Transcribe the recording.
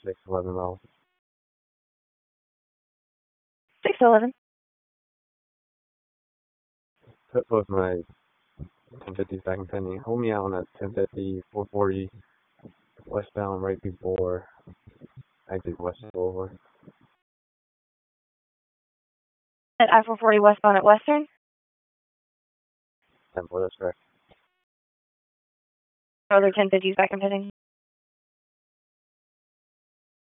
611 L. 611. Put both my 1050 second pending. Hold me out on a 1050 440 westbound right before exit West Boulevard. At I-440 westbound at Western? 10-4, that's correct. Other 1050 second pending.